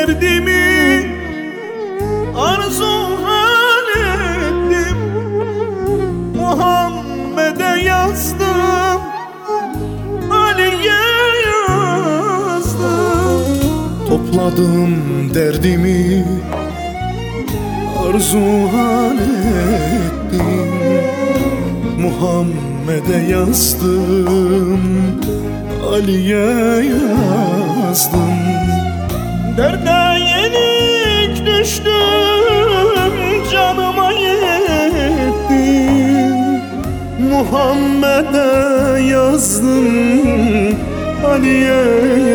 derdimi arzu ettim, Muhammed'e yazdım, Ali'ye yazdım. Topladım derdimi arzu ettim, Muhammed'e yazdım, Ali'ye yazdım. Derde yenik düştüm, canıma yettim, Muhammed'e yazdım, Ali'ye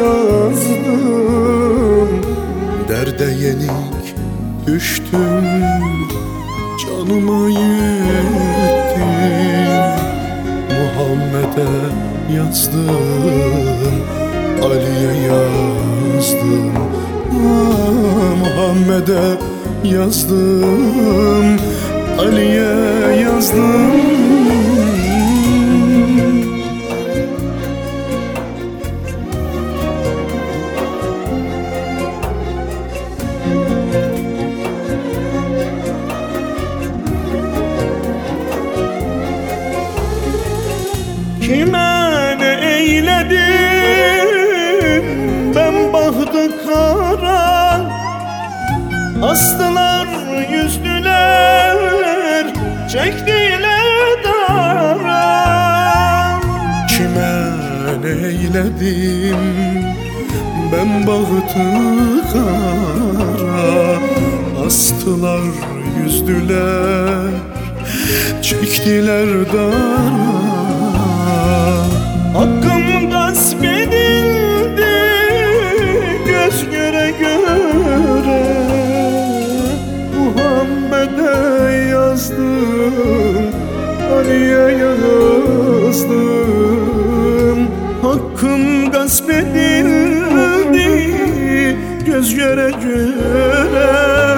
yazdım. Derde yenik düştüm, canıma yettim, Muhammed'e yazdım, Ali'ye yazdım. Muhammed'e yazdım, Ali'ye yazdım. Kime ne eyledim ben bahtı kara, astılar yüzdüler, çektiler dara. Kime ne eyledim ben bahtı kara, astılar yüzdüler, çektiler dara. Hakkım gasp edildi göz göre göre, Muhammed'e yazdım, Ali'ye yazdım. Hakkım gasp edildi göz göre göre,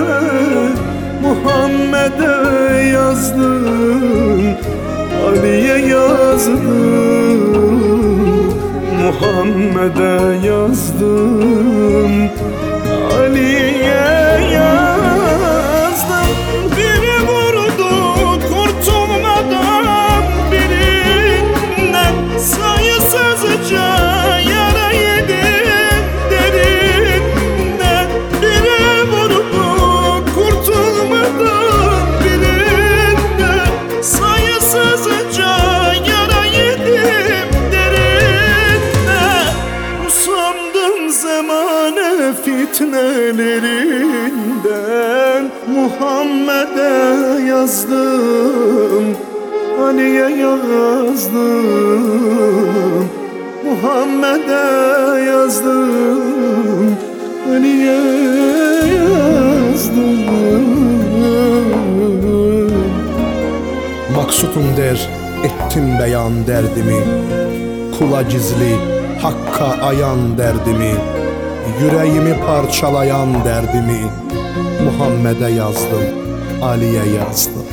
Muhammed'e yazdım, Ali'ye yazdım, Muhammed'e yazdım, Ali'ye yazdım. Biri vurdu kurtulmadan birinden, sayısızca yara yedim derinden. Biri vurdu kurtulmadan birinden, sayısızca yara yedim derinden. Usandım zamane fitnelerinden, Muhammed'e yazdım, Ali'ye yazdım, Muhammed'e yazdım, Ali'ye yazdım. Maksutum der, ettim beyan derdimi, kula gizli, hakka ayan derdimi, yüreğimi parçalayan derdimi, Muhammed'e yazdım, Ali'ye yazdım.